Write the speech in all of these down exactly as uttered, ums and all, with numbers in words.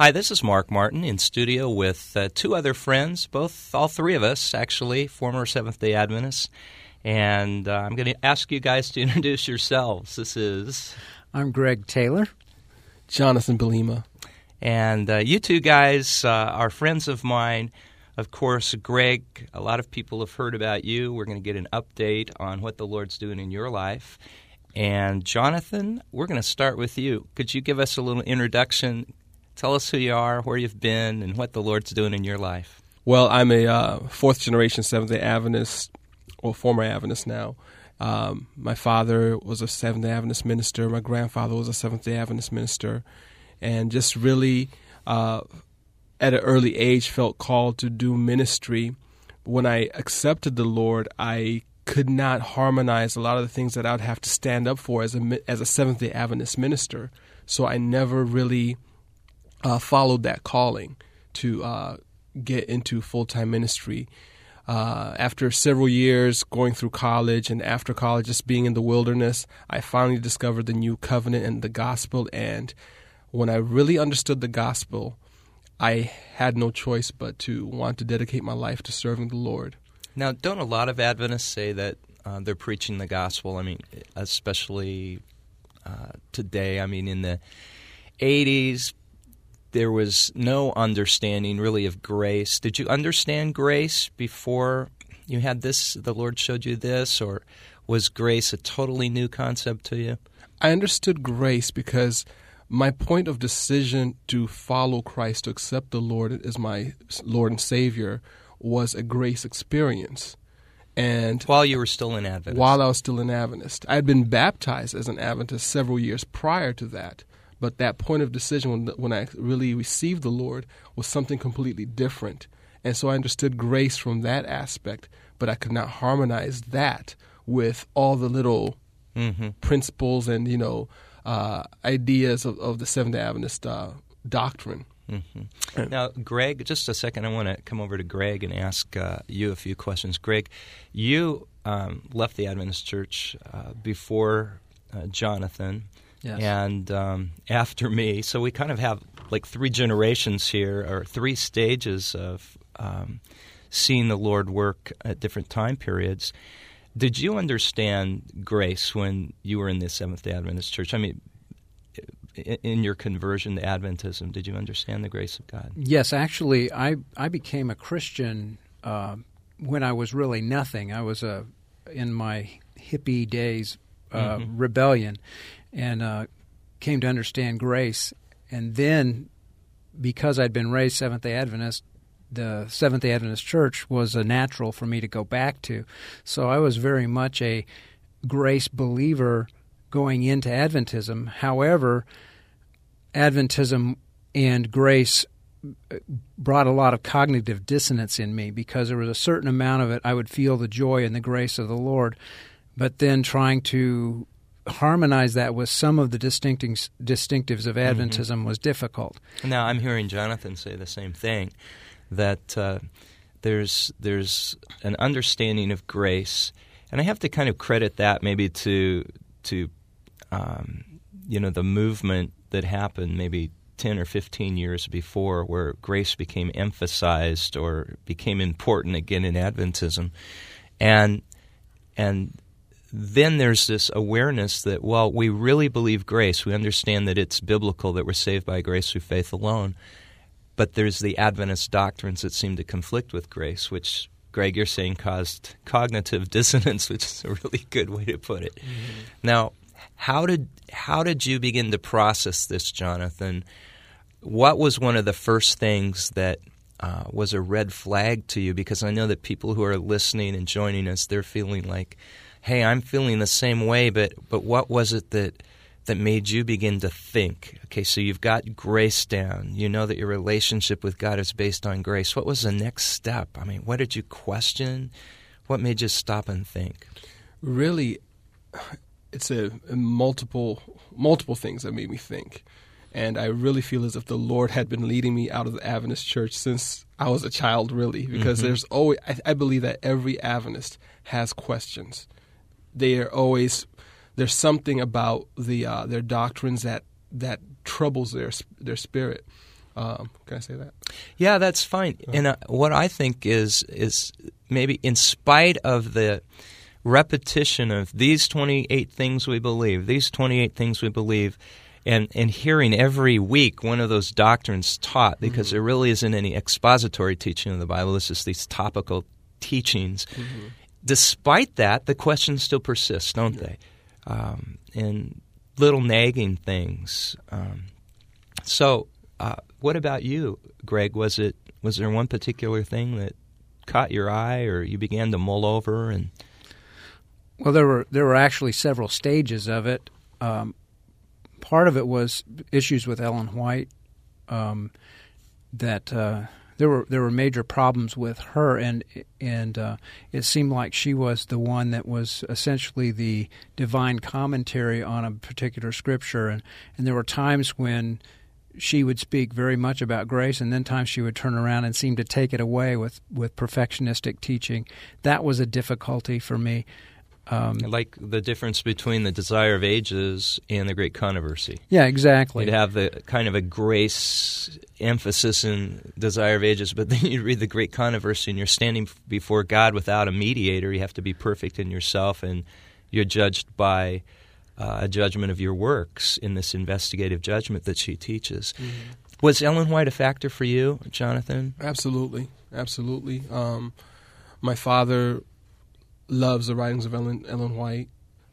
Hi, this is Mark Martin in studio with uh, two other friends, both, all three of us, actually, former Seventh-day Adventists. And uh, I'm going to ask you guys to introduce yourselves. This is... I'm Greg Taylor. Jonathan Belima. And uh, you two guys uh, are friends of mine. Of course, Greg, a lot of people have heard about you. We're going to get an update on what the Lord's doing in your life. And Jonathan, we're going to start with you. Could you give us a little introduction? Tell us who you are, where you've been, and what the Lord's doing in your life. Well, I'm a uh, fourth-generation Seventh-day Adventist, or former Adventist now. Um, my father was a Seventh-day Adventist minister. My grandfather was a Seventh-day Adventist minister. And just really, uh, at an early age, felt called to do ministry. When I accepted the Lord, I could not harmonize a lot of the things that I would have to stand up for as a, as a Seventh-day Adventist minister. So I never really uh, followed that calling to uh, get into full-time ministry. Uh, after several years going through college and after college, just being in the wilderness, I finally discovered the new covenant and the gospel. And when I really understood the gospel, I had no choice but to want to dedicate my life to serving the Lord. Now, don't a lot of Adventists say that uh, they're preaching the gospel? I mean, especially uh, today. I mean, in the eighties, there was no understanding really of grace. Did you understand grace before you had this, the Lord showed you this, or was grace a totally new concept to you? I understood grace because my point of decision to follow Christ, to accept the Lord as my Lord and Savior, was a grace experience. And while you were still an Adventist? While I was still an Adventist. I had been baptized as an Adventist several years prior to that. But that point of decision when, when I really received the Lord was something completely different. And so I understood grace from that aspect, but I could not harmonize that with all the little mm-hmm. principles and, you know, uh, ideas of, of the Seventh-day Adventist uh, doctrine. Mm-hmm. Now, Greg, just a second. I want to come over to Greg and ask uh, you a few questions. Greg, you um, left the Adventist Church uh, before uh, Jonathan. Yes. And um, after me, so we kind of have like three generations here, or three stages of um, seeing the Lord work at different time periods. Did you understand grace when you were in the Seventh-day Adventist Church? I mean, in your conversion to Adventism, did you understand the grace of God? Yes, actually, I I became a Christian uh, when I was really nothing. I was a in my hippie days uh, mm-hmm. rebellion. And uh, came to understand grace. And then, because I'd been raised Seventh-day Adventist, the Seventh-day Adventist Church was a natural for me to go back to. So I was very much a grace believer going into Adventism. However, Adventism and grace brought a lot of cognitive dissonance in me because there was a certain amount of it I would feel the joy and the grace of the Lord, but then trying to harmonize that with some of the distinctives, distinctives of Adventism mm-hmm. was difficult. Now, I'm hearing Jonathan say the same thing, that uh, there's there's an understanding of grace, and I have to kind of credit that maybe to to um, you know the movement that happened maybe ten or fifteen years before, where grace became emphasized or became important again in Adventism, and and. Then there's this awareness that, well, we really believe grace. We understand that it's biblical, that we're saved by grace through faith alone. But there's the Adventist doctrines that seem to conflict with grace, which, Greg, you're saying caused cognitive dissonance, which is a really good way to put it. Mm-hmm. Now, how did how did you begin to process this, Jonathan? What was one of the first things that uh, was a red flag to you? Because I know that people who are listening and joining us, they're feeling like, hey, I'm feeling the same way, but but what was it that that made you begin to think? Okay, so you've got grace down. You know that your relationship with God is based on grace. What was the next step? I mean, what did you question? What made you stop and think? Really, it's a, a multiple multiple things that made me think. And I really feel as if the Lord had been leading me out of the Adventist church since I was a child, really, because mm-hmm. there's always, I, I believe that every Adventist has questions. They are always, there's something about the uh, their doctrines that that troubles their their spirit. Um, can I say that? Yeah, that's fine. Uh-huh. And uh, what I think is is maybe in spite of the repetition of these twenty-eight things we believe, these twenty-eight things we believe, and, and hearing every week one of those doctrines taught, because mm-hmm. there really isn't any expository teaching of the Bible. It's just these topical teachings. Mm-hmm. Despite that, the questions still persist, don't yeah. they? Um, and little nagging things. Um, so, uh, what about you, Greg? Was it was there one particular thing that caught your eye, or you began to mull over? And well, there were there were actually several stages of it. Um, part of it was issues with Ellen White. Um, that uh, there were there were major problems with her, and and uh, it seemed like she was the one that was essentially the divine commentary on a particular scripture, and, and there were times when she would speak very much about grace, and then times she would turn around and seem to take it away with, with perfectionistic teaching. That was a difficulty for me. Um, like the difference between the Desire of Ages and the Great Controversy. Yeah, exactly. You'd have the kind of a grace emphasis in Desire of Ages, but then you read the Great Controversy and you're standing before God without a mediator. You have to be perfect in yourself, and you're judged by Uh, a judgment of your works in this investigative judgment that she teaches. Mm-hmm. Was Ellen White a factor for you, Jonathan? Absolutely, absolutely. Um, my father loves the writings of Ellen, Ellen White.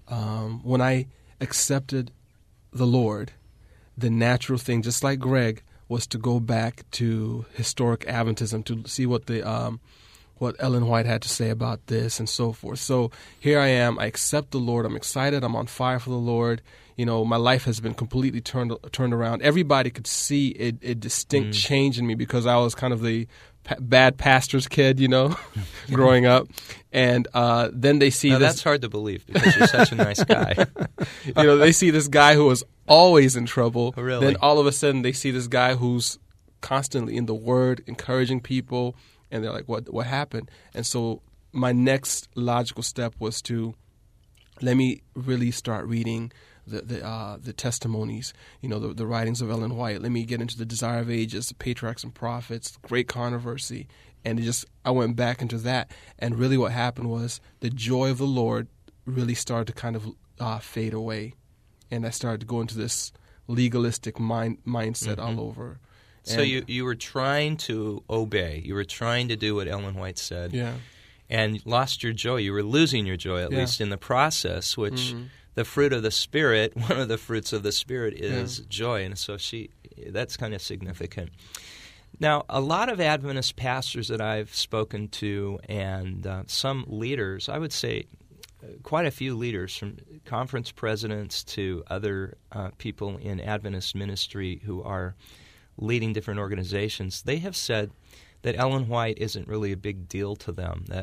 Um, when I accepted the Lord, the natural thing, just like Greg, was to go back to historic Adventism to see what the um, what Ellen White had to say about this and so forth. So here I am. I accept the Lord. I'm excited. I'm on fire for the Lord. You know, my life has been completely turned turned around. Everybody could see a, a distinct mm. change in me because I was kind of the pa- bad pastor's kid, you know, growing up. And uh, then they see now, this. That's hard to believe because you're such a nice guy. You know, they see this guy who was always in trouble. Oh, really? Then all of a sudden they see this guy who's constantly in the Word, encouraging people. And they're like, what what happened? And so my next logical step was to let me really start reading the the, uh, the testimonies, you know, the, the writings of Ellen White. Let me get into the Desire of Ages, the Patriarchs and Prophets, the Great Controversy. And it just I went back into that. And really what happened was the joy of the Lord really started to kind of uh, fade away. And I started to go into this legalistic mind mindset mm-hmm. all over. So you, you were trying to obey. You were trying to do what Ellen White said. Yeah. And lost your joy. You were losing your joy, at yeah. least in the process, which mm-hmm. the fruit of the Spirit, one of the fruits of the Spirit is yeah. joy. And so she that's kind of significant. Now, a lot of Adventist pastors that I've spoken to and uh, some leaders, I would say quite a few leaders, from conference presidents to other uh, people in Adventist ministry who are leading different organizations, they have said that Ellen White isn't really a big deal to them. That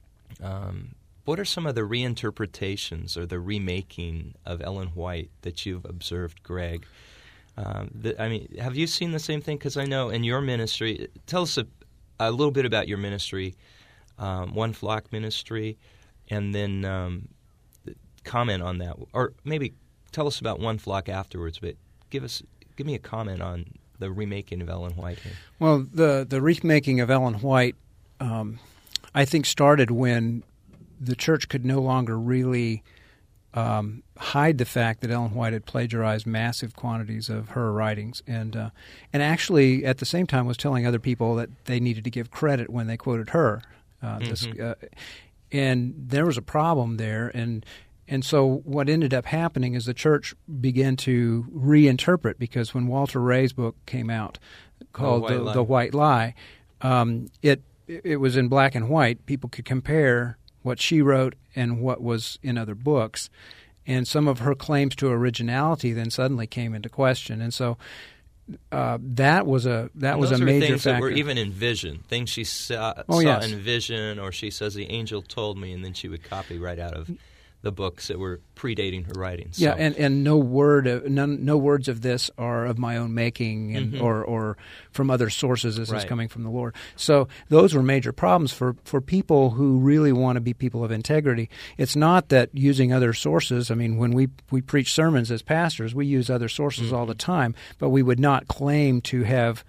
um, what are some of the reinterpretations or the remaking of Ellen White that you've observed, Greg? Um, the, I mean, have you seen the same thing? Because I know in your ministry, tell us a, a little bit about your ministry, um, One Flock Ministry, and then um, comment on that, or maybe tell us about One Flock afterwards. But give us, give me a comment on the remaking of Ellen White here. Well, the the remaking of Ellen White, um, I think, started when the church could no longer really um, hide the fact that Ellen White had plagiarized massive quantities of her writings, and uh, and actually at the same time was telling other people that they needed to give credit when they quoted her. Uh, mm-hmm. this, uh, and there was a problem there, and. And so what ended up happening is the church began to reinterpret, because when Walter Ray's book came out called The White The, Lie, the White Lie um, it it was in black and white. People could compare what she wrote and what was in other books. And some of her claims to originality then suddenly came into question. And so uh, that was a that and was a those major are things factor. That were even in vision, things she saw, oh, saw yes. in vision, or she says the angel told me, and then she would copy right out of the books that were predating her writings. Yeah, so. and, and no word, of, none, no words of this are of my own making, and mm-hmm. or or from other sources. This right. is coming from the Lord. So those were major problems for, for people who really want to be people of integrity. It's not that using other sources. I mean, when we we preach sermons as pastors, we use other sources mm-hmm. all the time, but we would not claim to have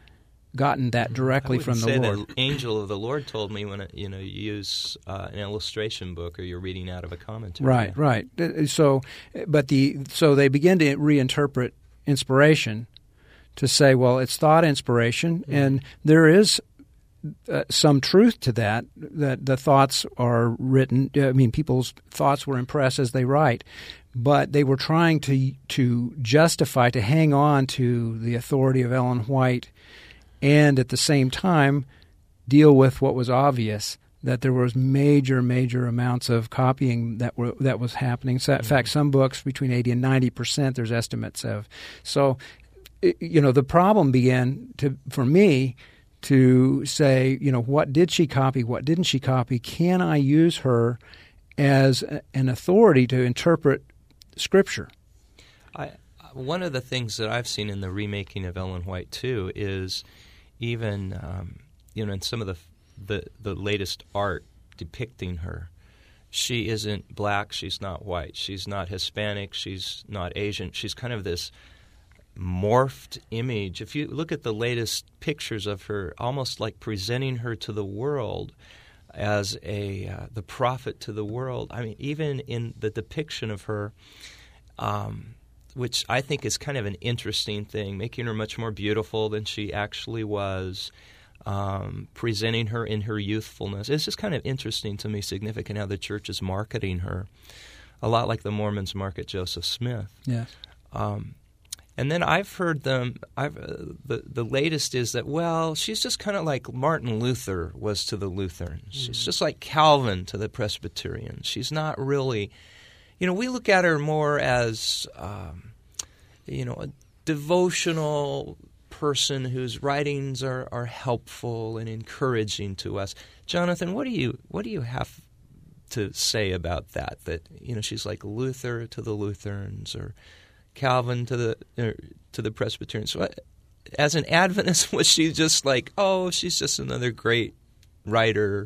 gotten that directly I from the say Lord. The angel of the Lord told me when it, you know you use uh, an illustration book or you're reading out of a commentary. Right, right. So, but the so they begin to reinterpret inspiration to say, well, it's thought inspiration, mm-hmm. and there is uh, some truth to that. That the thoughts are written. I mean, people's thoughts were impressed as they write, but they were trying to to justify, to hang on to the authority of Ellen White, and at the same time deal with what was obvious, that there was major, major amounts of copying that were that was happening. So, in fact, some books between eighty and ninety percent. There's estimates of. So, you know, the problem began to for me to say, you know, what did she copy? What didn't she copy? Can I use her as an authority to interpret Scripture? I, one of the things that I've seen in the remaking of Ellen White too is even um, you know in some of the, the the latest art depicting her, she isn't black, she's not white, she's not Hispanic, she's not Asian. She's kind of this morphed image. If you look at the latest pictures of her, almost like presenting her to the world as a uh, the prophet to the world. I mean, even in the depiction of her, um, which I think is kind of an interesting thing, making her much more beautiful than she actually was, um, presenting her in her youthfulness. It's just kind of interesting to me, significant how the church is marketing her, a lot like the Mormons market Joseph Smith. Yes. Um, and then I've heard them, I've, uh, the, the latest is that, well, she's just kind of like Martin Luther was to the Lutherans. Mm-hmm. She's just like Calvin to the Presbyterians. She's not really, you know, we look at her more as, um, you know, a devotional person whose writings are, are helpful and encouraging to us. Jonathan, what do you what do you have to say about that? That, you know, she's like Luther to the Lutherans or Calvin to the er, to the Presbyterians. So, as an Adventist, was she just like, oh, she's just another great writer?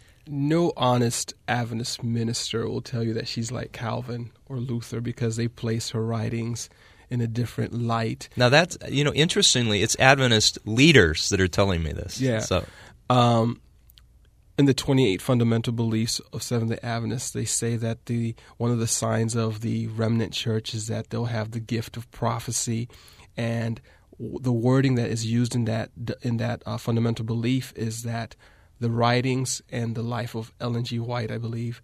No honest Adventist minister will tell you that she's like Calvin or Luther because they place her writings in a different light. Now that's, you know, interestingly, it's Adventist leaders that are telling me this. Yeah. So, um, in the twenty-eight fundamental beliefs of Seventh-day Adventists, they say that the one of the signs of the remnant church is that they'll have the gift of prophecy, and the wording that is used in that in that uh, fundamental belief is that the writings and the life of Ellen G. White, I believe,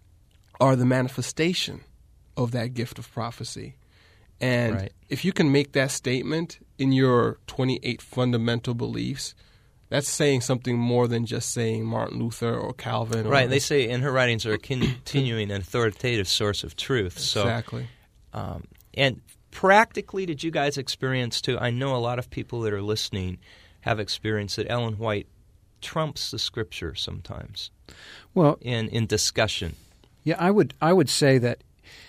are the manifestation of that gift of prophecy. And right. if you can make that statement in your twenty-eight fundamental beliefs, that's saying something more than just saying Martin Luther or Calvin. Or right. They say in her writings are a continuing and authoritative source of truth. So, exactly. Um, and practically, did you guys experience too? I know a lot of people that are listening have experienced that Ellen White trumps the Scripture sometimes. Well, in in discussion. Yeah, I would I would say that,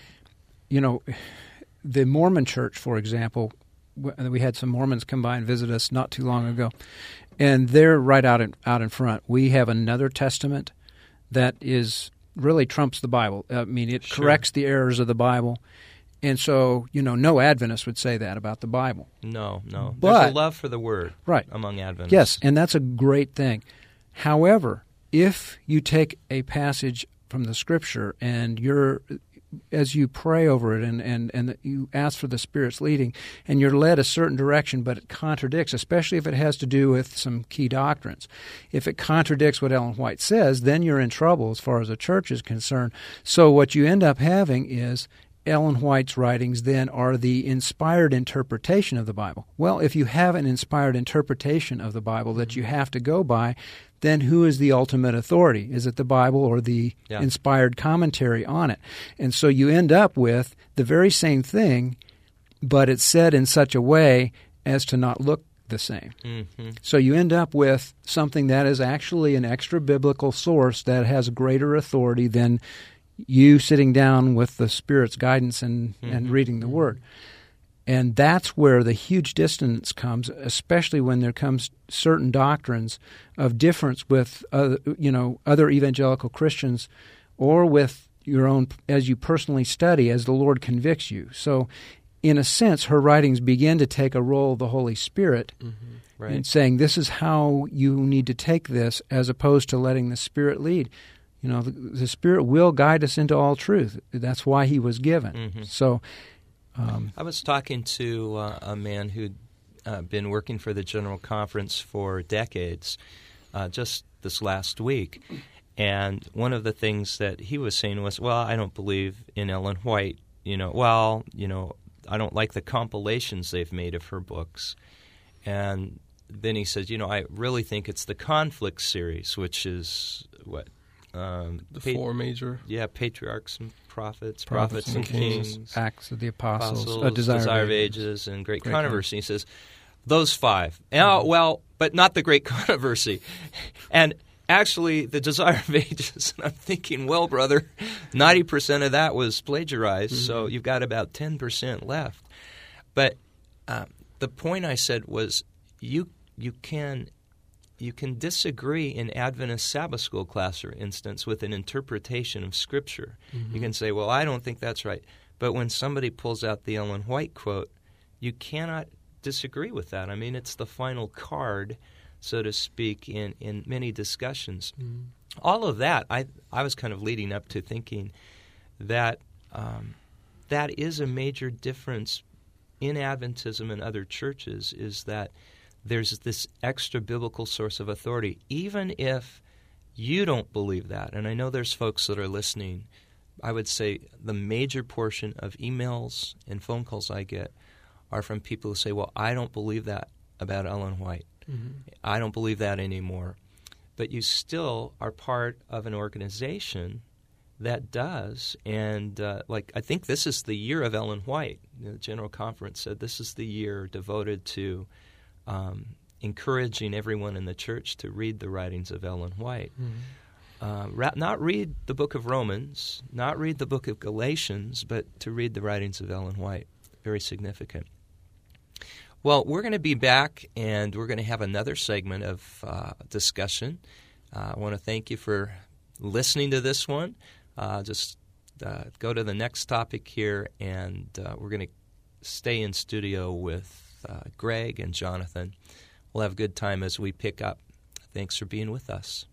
you know, the Mormon Church, for example, we had some Mormons come by and visit us not too long ago, and they're right out in, out in front. We have another testament that is really trumps the Bible. I mean, it Sure. corrects the errors of the Bible. And so, you know, no Adventist would say that about the Bible. No, no. But, There's a love for the Word right. among Adventists. Yes, and that's a great thing. However, if you take a passage from the Scripture and you're, as you pray over it and, and, and you ask for the Spirit's leading, and you're led a certain direction, but it contradicts, especially if it has to do with some key doctrines. If it contradicts what Ellen White says, then you're in trouble as far as the church is concerned. So what you end up having is Ellen White's writings then are the inspired interpretation of the Bible. Well, if you have an inspired interpretation of the Bible that you have to go by, then who is the ultimate authority? Is it the Bible or the yeah. inspired commentary on it? And so you end up with the very same thing, but it's said in such a way as to not look the same. Mm-hmm. So you end up with something that is actually an extra-biblical source that has greater authority than you sitting down with the Spirit's guidance and, mm-hmm. and reading the Word. And that's where the huge dissonance comes, especially when there comes certain doctrines of difference with other, you know, other evangelical Christians or with your own, as you personally study, as the Lord convicts you. So in a sense, her writings begin to take a role of the Holy Spirit Mm-hmm. Right. and saying, this is how you need to take this, as opposed to letting the Spirit lead. You know, the, the Spirit will guide us into all truth. That's why he was given. Mm-hmm. So, um, I was talking to uh, a man who'd uh, been working for the General Conference for decades, uh, just this last week. And one of the things that he was saying was, well, I don't believe in Ellen White. You know, well, you know, I don't like the compilations they've made of her books. And then he says, you know, I really think it's the Conflict series, which is what? Um, The pa- four major. Yeah, Patriarchs and Prophets, Prophets Prophets, and and Kings, Kings. Acts of the Apostles, Apostles, a Desire, Desire of of Ages. Ages, and Great, Great Controversy. He says, those five. Oh, well, but not the Great Controversy. And actually, the Desire of Ages, and I'm thinking, well, brother, ninety percent of that was plagiarized, mm-hmm. so you've got about ten percent left. But uh, the point I said was, you you can you can disagree in Adventist Sabbath School class, for instance, with an interpretation of Scripture. Mm-hmm. You can say, well, I don't think that's right. But when somebody pulls out the Ellen White quote, you cannot disagree with that. I mean, it's the final card, so to speak, in, in many discussions. Mm-hmm. All of that, I I was kind of leading up to thinking that um, that is a major difference in Adventism and other churches, is that there's this extra biblical source of authority, even if you don't believe that. And I know there's folks that are listening. I would say the major portion of emails and phone calls I get are from people who say, well, I don't believe that about Ellen White. Mm-hmm. I don't believe that anymore. But you still are part of an organization that does. And uh, like I think this is the year of Ellen White. The General Conference said this is the year devoted to um, encouraging everyone in the church to read the writings of Ellen White. Mm-hmm. Uh, ra- not read the book of Romans, not read the book of Galatians, but to read the writings of Ellen White. Very significant. Well, we're going to be back, and we're going to have another segment of uh, discussion. Uh, I want to thank you for listening to this one. Uh, just uh, go to the next topic here, and uh, we're going to stay in studio with uh, Greg and Jonathan. We'll have a good time as we pick up. Thanks for being with us.